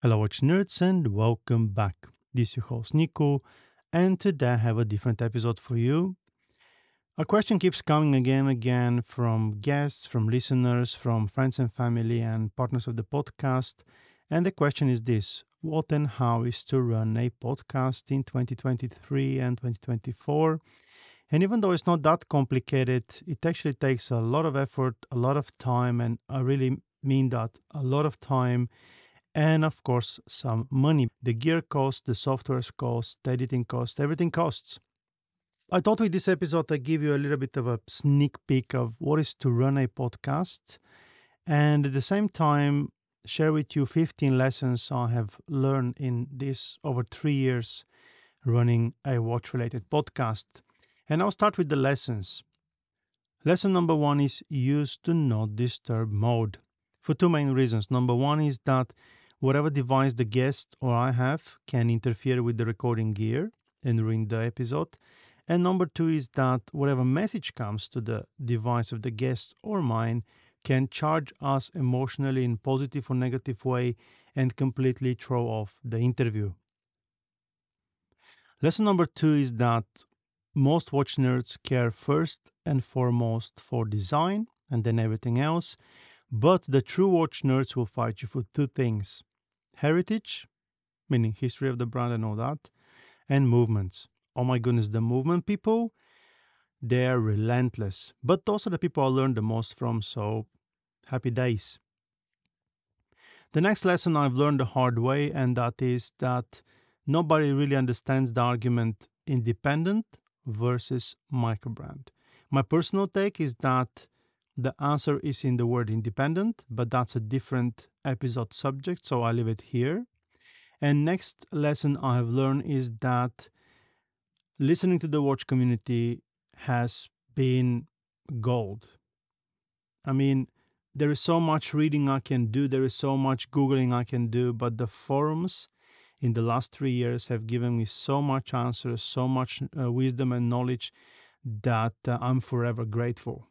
Hello, watch nerds, and welcome back. This is your host Nico, and today I have a different episode for you. A question keeps coming again and again from guests, from listeners, from friends and family, and partners of the podcast. And the question is this: what and how is to run a podcast in 2023 and 2024? And even though it's not that complicated, it actually takes a lot of effort, a lot of time, and I really mean that a lot of time and of course some money. The gear costs, the software's cost, the editing cost, everything costs. I thought with this episode I give you a little bit of a sneak peek of what is to run a podcast, and at the same time share with you 15 lessons I have learned in this over 3 years running a watch related podcast. And I'll start with the lessons. Lesson number one is use do not disturb mode for two main reasons. Number one is that whatever device the guest or I have can interfere with the recording gear and ruin the episode. And number two is that whatever message comes to the device of the guest or mine can charge us emotionally in positive or negative way and completely throw off the interview. Lesson number two is that most watch nerds care first and foremost for design and then everything else. But the true watch nerds will fight you for two things: heritage, meaning history of the brand and all that, and movements. Oh my goodness, the movement people, they're relentless. But those are the people I learned the most from, so happy days. The next lesson I've learned the hard way, and that is that nobody really understands the argument independent versus microbrand. My personal take is that the answer is in the word independent, but that's a different episode subject, so I leave it here. And next lesson I have learned is that listening to the watch community has been gold. I mean, there is so much reading I can do, there is so much Googling I can do, but the forums in the last 3 years have given me so much answers, so much wisdom and knowledge that I'm forever grateful.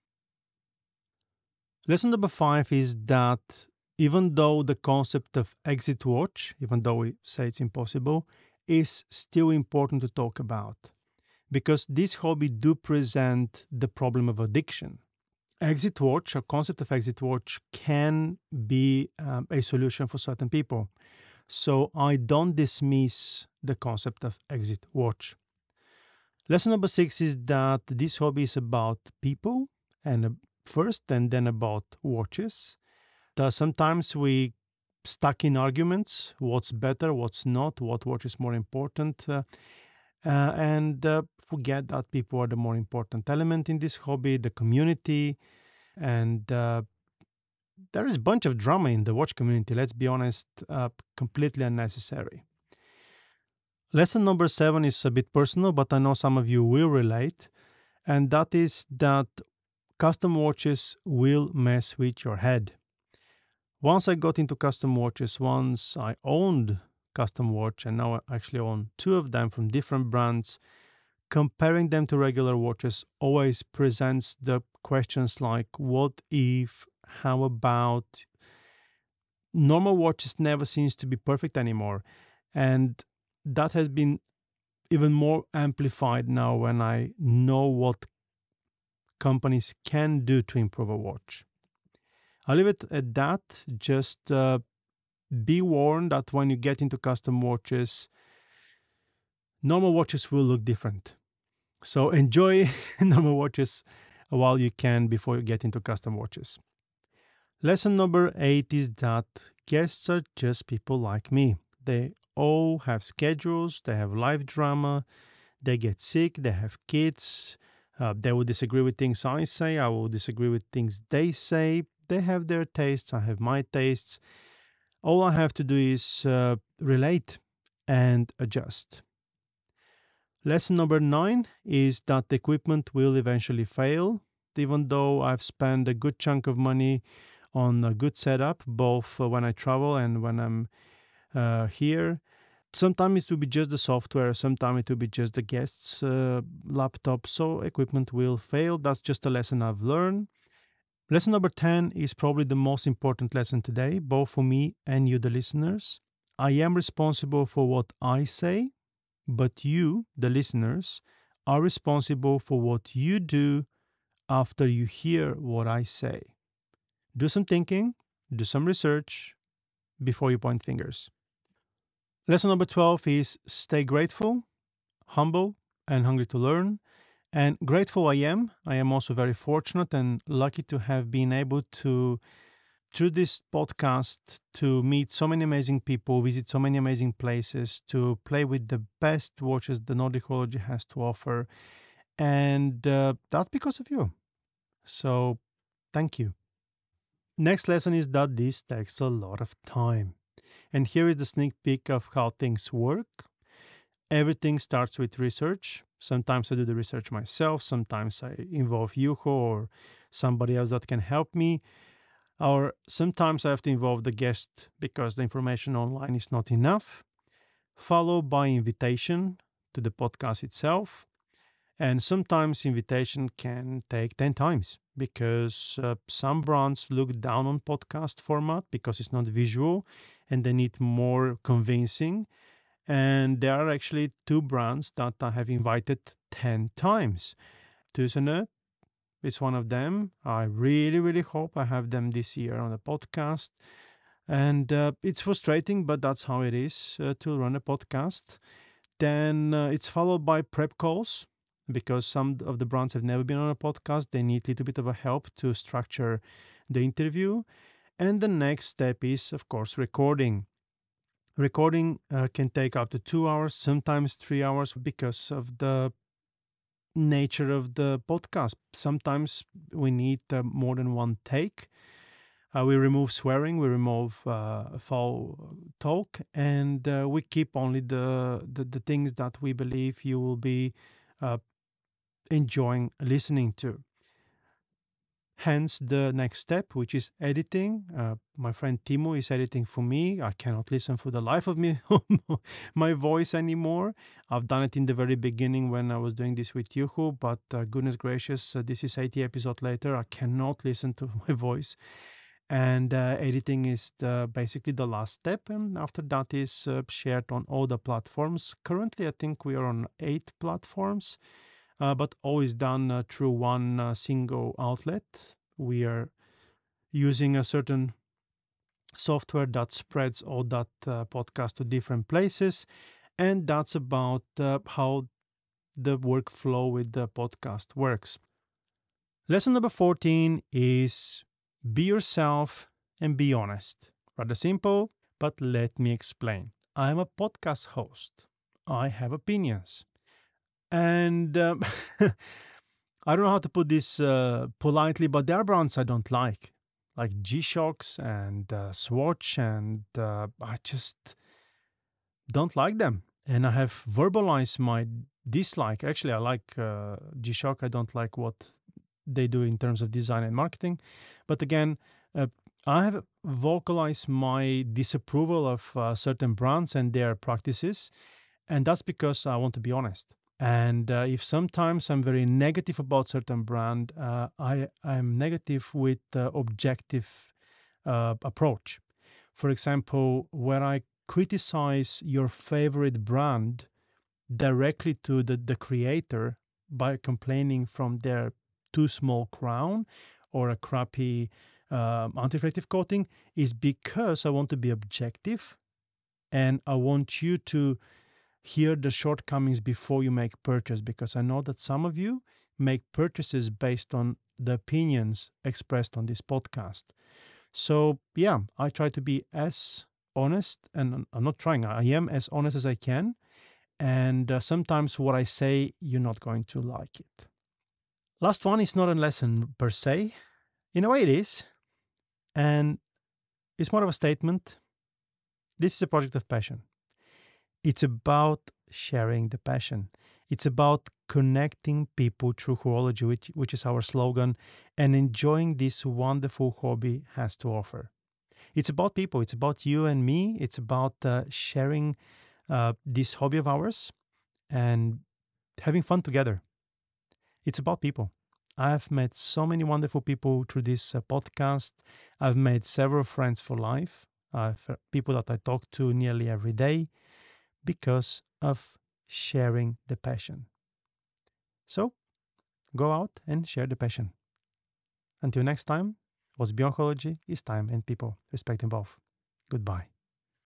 Lesson number 5 is that even though the concept of exit watch, even though we say it's impossible, is still important to talk about, because this hobby do present the problem of addiction. Exit watch, a concept of exit watch, can be a solution for certain people. So I don't dismiss the concept of exit watch. Lesson number 6 is that this hobby is about people and first and then about watches. Sometimes we stuck in arguments, what's better, what's not, what watch is more important, and forget that people are the more important element in this hobby, the community, and there is a bunch of drama in the watch community, let's be honest, completely unnecessary. Lesson number 7 is a bit personal, but I know some of you will relate, and that is that custom watches will mess with your head. Once I got into custom watches, once I owned custom watch, and now I actually own 2 of them from different brands, comparing them to regular watches always presents the questions like what if, how about. Normal watches never seems to be perfect anymore, and that has been even more amplified now when I know what companies can do to improve a watch. I'll leave it at that. Just be warned that when you get into custom watches, normal watches will look different. So enjoy normal watches while you can before you get into custom watches. Lesson number 8 is that guests are just people like me. They all have schedules, they have life drama, they get sick, they have kids, they will disagree with things I say, I will disagree with things they say. They have their tastes, I have my tastes. All I have to do is relate and adjust. Lesson number 9 is that the equipment will eventually fail, even though I've spent a good chunk of money on a good setup, both when I travel and when I'm here. Sometimes it will be just the software, sometimes it will be just the guest's laptop, so equipment will fail. That's just a lesson I've learned. Lesson number 10 is probably the most important lesson today, both for me and you, the listeners. I am responsible for what I say, but you, the listeners, are responsible for what you do after you hear what I say. Do some thinking, do some research before you point fingers. Lesson number 12 is stay grateful, humble, and hungry to learn. And grateful I am. I am also very fortunate and lucky to have been able to, through this podcast, to meet so many amazing people, visit so many amazing places, to play with the best watches the Nordic Horology has to offer. And that's because of you. So thank you. Next lesson is that this takes a lot of time. And here is the sneak peek of how things work. Everything starts with research. Sometimes I do the research myself. Sometimes I involve Juho or somebody else that can help me. Or sometimes I have to involve the guest because the information online is not enough. Followed by invitation to the podcast itself. And sometimes invitation can take 10 times because some brands look down on podcast format because it's not visual and they need more convincing. And there are actually 2 brands that I have invited 10 times. Tusenö is one of them. I really, really hope I have them this year on the podcast. And it's frustrating, but that's how it is to run a podcast. Then it's followed by prep calls because some of the brands have never been on a podcast. They need a little bit of a help to structure the interview. And the next step is, of course, recording. Recording can take up to 2 hours, sometimes 3 hours because of the nature of the podcast. Sometimes we need more than one take. We remove swearing, we remove foul talk, and we keep only the things that we believe you will be enjoying listening to. Hence the next step, which is editing. My friend Timo is editing for me. I cannot listen for the life of me my voice anymore. I've done it in the very beginning when I was doing this with Juho, but goodness gracious, this is 80 episodes later. I cannot listen to my voice. And editing is basically the last step. And after that is shared on all the platforms. Currently, I think we are on 8 platforms. But always done through one single outlet. We are using a certain software that spreads all that podcast to different places. And that's about how the workflow with the podcast works. Lesson number 14 is be yourself and be honest. Rather simple, but let me explain. I'm a podcast host. I have opinions. And I don't know how to put this politely, but there are brands I don't like G-Shocks and Swatch, and I just don't like them. And I have verbalized my dislike. Actually, I like G-Shock. I don't like what they do in terms of design and marketing. But again, I have vocalized my disapproval of certain brands and their practices. And that's because I want to be honest. And if sometimes I'm very negative about certain brand, I'm negative with objective approach. For example, where I criticize your favorite brand directly to the creator by complaining from their too small crown or a crappy anti-reflective coating is because I want to be objective and I want you to hear the shortcomings before you make purchase, because I know that some of you make purchases based on the opinions expressed on this podcast. So yeah, I try to be as honest, and I'm not trying, I am as honest as I can. And sometimes what I say, you're not going to like it. Last one is not a lesson per se. In a way it is. And it's more of a statement. This is a project of passion. It's about sharing the passion. It's about connecting people through horology, which is our slogan, and enjoying this wonderful hobby has to offer. It's about people. It's about you and me. It's about sharing this hobby of ours and having fun together. It's about people. I've met so many wonderful people through this podcast. I've made several friends for life, people that I talk to nearly every day because of sharing the passion. So go out and share the passion. Until next time, what's beyond oncology is time and people. Respect them both. Goodbye.